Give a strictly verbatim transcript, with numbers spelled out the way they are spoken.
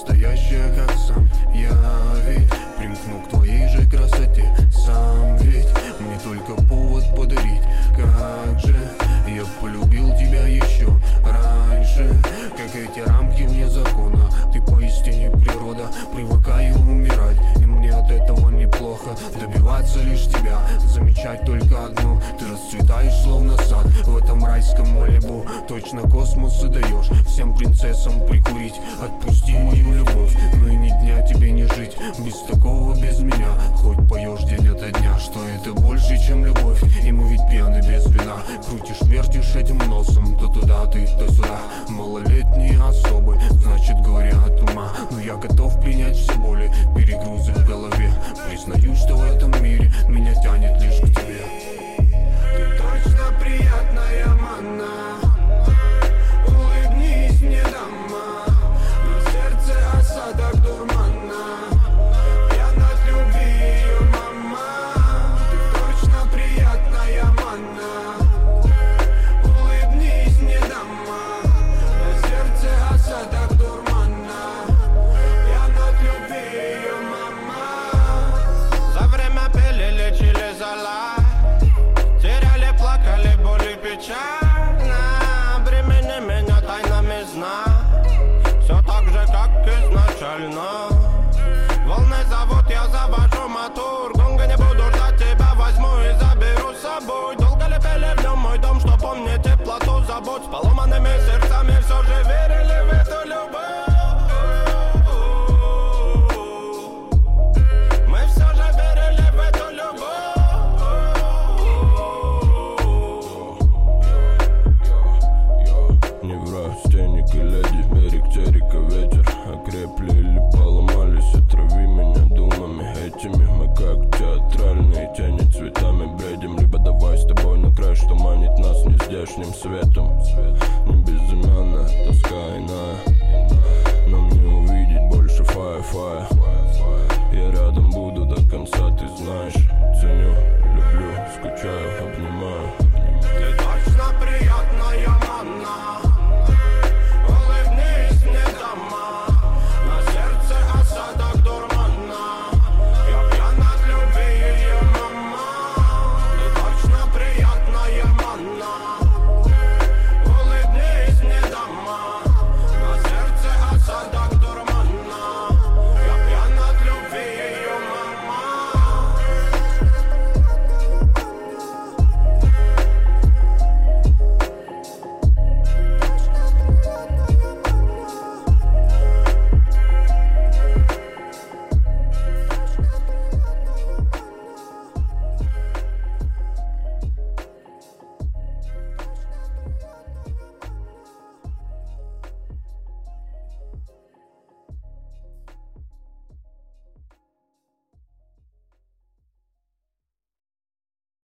настоящая, как сам я ведь примкну к твоей же красоте сам ведь. Мне только повод подарить, как же я полюбил тебя еще раньше. Как эти рамки вне закона, ты поистине природа. Привыкаю умирать, и мне от этого неплохо. Добиваться лишь тебя, замечать только одно: ты расцветаешь словно сад в этом райском Малибу. Точно космос и даешь всем принцессам прикурить. Отпусти мою любовь, но и ни дня тебе не жить без такого, без меня. Хоть поешь день ото дня, что это больше, чем любовь. И мы ведь пьяны без вина. Крутишь, вертишь этим носом, то туда, ты, то сюда. Малолетние особы, значит говорят ума. Но я готов принять все боли, перегрузы в голове. Признаю, что в этом мире меня тянет лишь к тебе. Ты точно приятная манна. Улыбнись мне, дама. На сердце осадок дурмана. Пьян от любви ее мама. Ты точно приятная манна. Улыбнись мне, дама. На сердце осадок дурмана. Пьян от любви ее мама. За время пили, лечили зала. Теряли, плакали, боли, печально. Бремени меня тайнами сна. Все так же, как изначально. Волны зовут, я завожу мотор. Гонга не буду ждать, тебя возьму и заберу с собой. Долго ли пели в нем мой дом, что помнит теплоту забот. С поломанными сердцами все же верили в эту любовь. Мы все же верили в эту любовь. Неврастенник и леди, берег терека, ветер. Окрепли или поломались, отрави меня думами этими. Мы как театральные тени, цветами бредим. Либо давай с тобой на край, что манит нас нездешним светом. Не безымянная, тоска иная. Нам не увидеть больше фая-фая. Я рядом буду до конца, ты знаешь. Ценю, люблю, скучаю.